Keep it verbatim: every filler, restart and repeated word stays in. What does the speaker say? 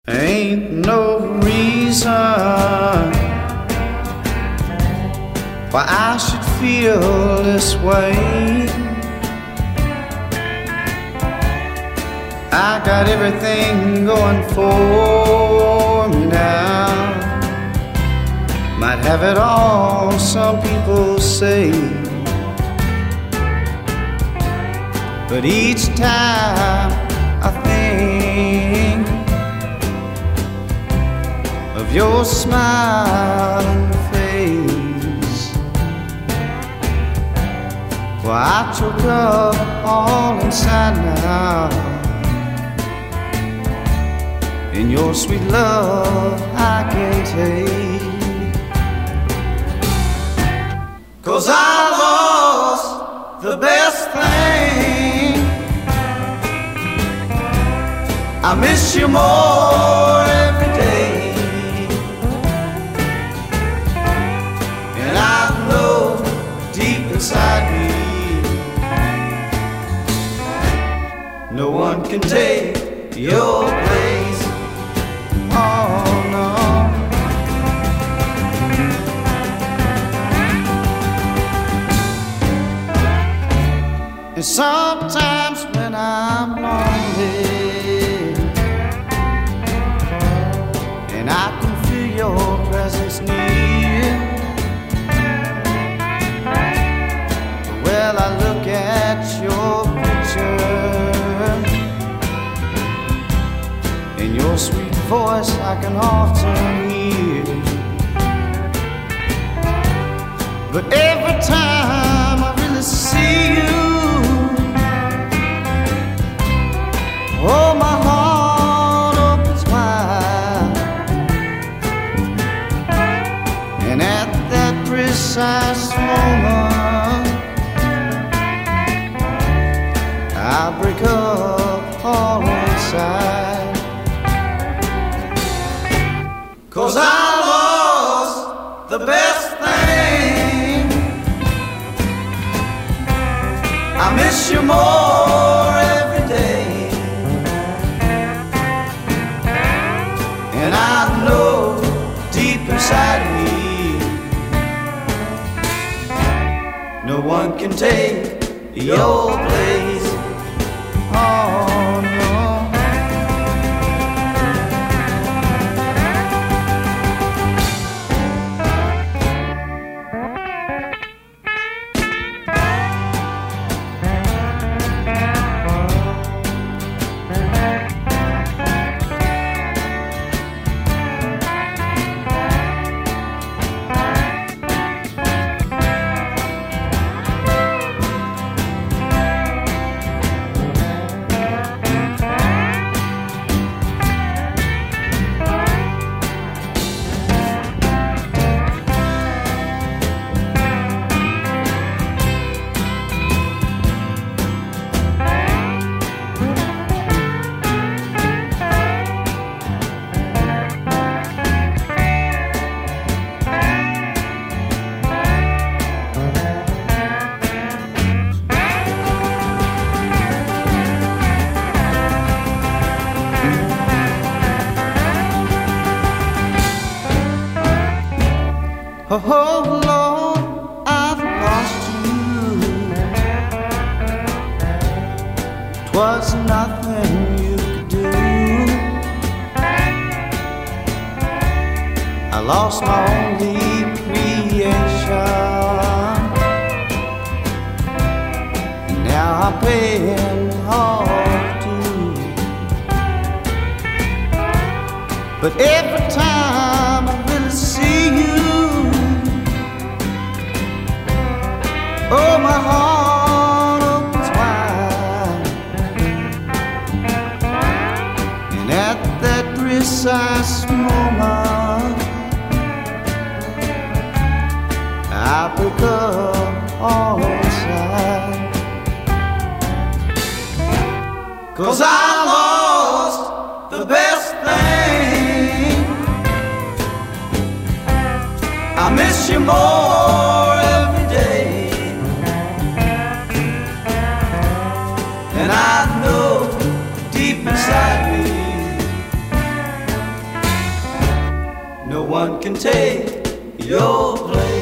Ain't no reason why I should feel this way. I got everything going for me now. Might have it all, some people say, but each time I think of your smiling face, well, I choke up all inside now. In your sweet love I can take, 'cause I lost the best thing. I miss you more every day, and I know deep inside me no one can take your place. Oh no. And sometimes when I'm lonely and I can feel your presence near, well, I look at your picture, in your sweet voice I can often hear, but every time I really see you, oh, my heart opens wide, and at that precise moment I break up all inside, 'cause I lost the best thing. I miss you more every day, and I know deep inside me no one can take your place. Oh no. Oh Lord, I've lost you. 'Twas nothing you could do. I lost my only creation, and now I'm paying all due. But every time I really see you, oh, my heart opens wide, and at that precise moment I pick up all inside, 'cause I lost the best thing. I miss you more every day, and I know deep inside me no one can take your place.